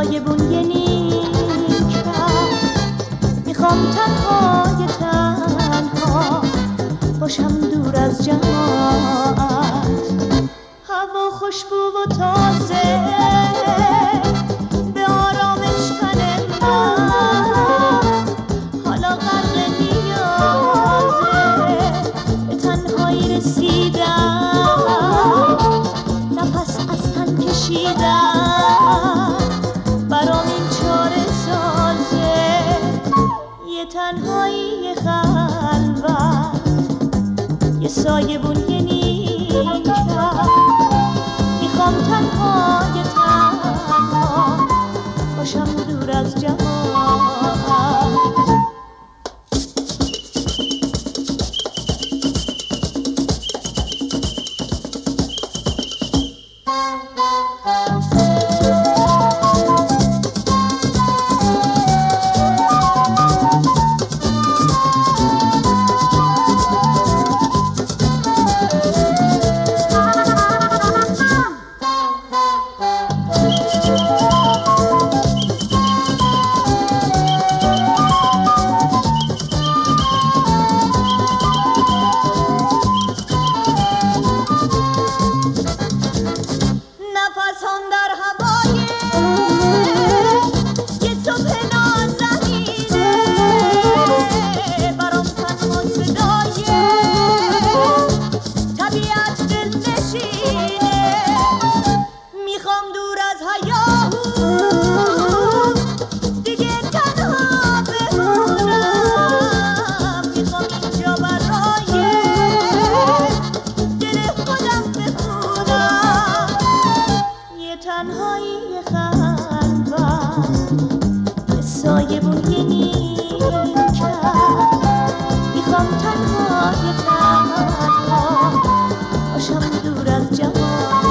سایبون یه نیمکت، میخوام تنهای تنها باشم دور از جماعت. هوا خوشبو و تازه به آرامش تن من، حالا غرق نیازه به تنهایی رسیدم، نفس از تن کشیدم، برام این چاره سازه یه تنهایی خلوت، یه سایبون یه نیمکت، میخوام تنهای تنها باشم دور از جماعت. تنهایی خلوت، سایبون یه نیمکت، میخوام تنهای تنها باشم دور از جماعت.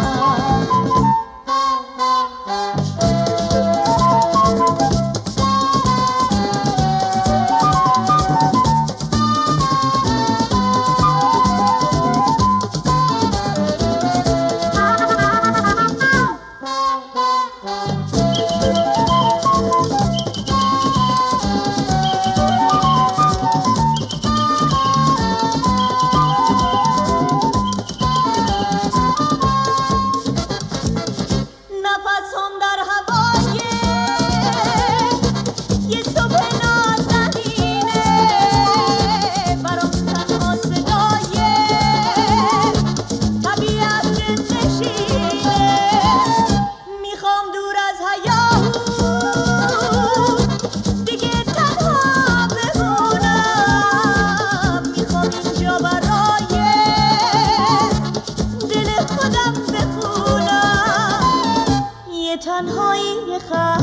تنهایی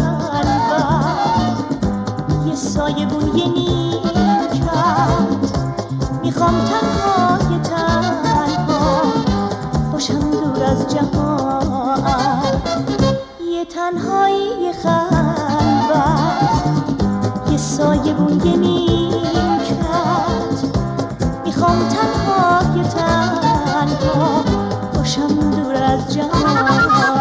خلوت، یه سایبون یه نیمکت، میخوام تنهای تنها باشم دور از جماعت. یه تنهایی خلوت، یه سایبون یه نیمکت، میخوام تنهای تنها باشم دور از جماعت.